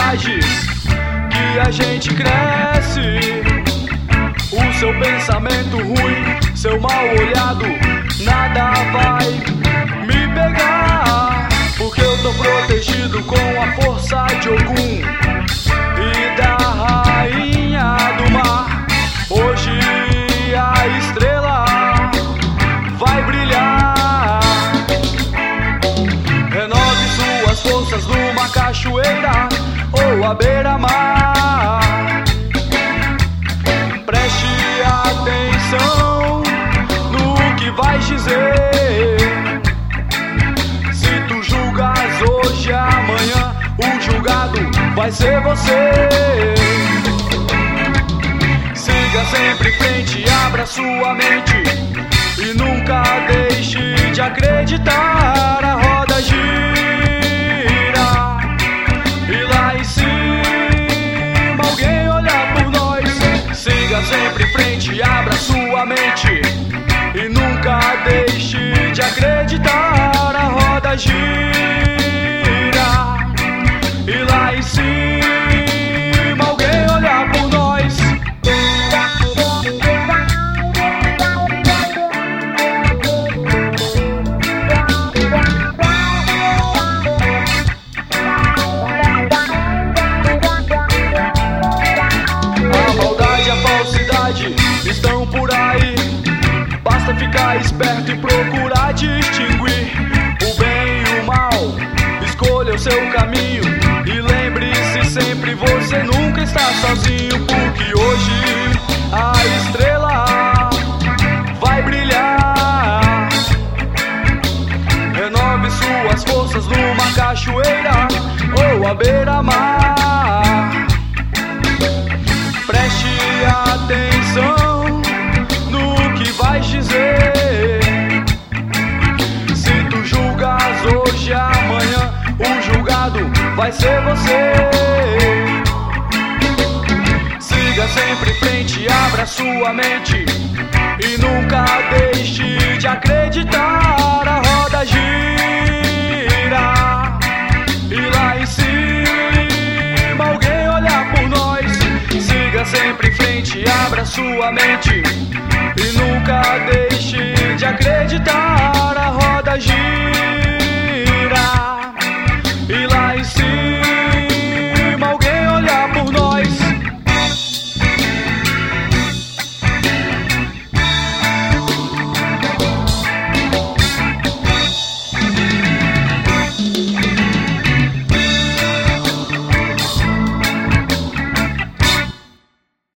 falsidades que a gente cresce. O seu pensamento ruim, seu mal olhado, nada vai me pegar, porque eu tô protegido com a força de Ogum e da rainha do mar. Hoje a estrela vai brilhar. Renove suas forças numa cachoeira ou à beira-mar. Preste atenção no que vais dizer. Se tu julgas hoje, amanhã o julgado vai ser você. Siga sempre em frente, abra sua mente e nunca deixe de acreditar. A roda gira e lá em cima alguém olha por nós. Siga sempre em frente, abra sua mente e nunca deixe de acreditar. A roda gira e lá em cima alguém olha por nós. Estão por aí, basta ficar esperto e procurar distinguir o bem e o mal. Escolha o seu caminho e lembre-se sempre, você nunca está sozinho, porque hoje a estrela vai brilhar. Renove suas forças numa cachoeira ou à beira-mar. Preste atenção no que vais dizer. Se tu julgas hoje, amanhã o julgado vai ser você. Siga sempre em frente, abra sua mente e nunca deixe de acreditar. A roda gira e lá em cima alguém olha por nós. Siga sempre em frente, abra sua mente e nunca deixe de acreditar. A roda gira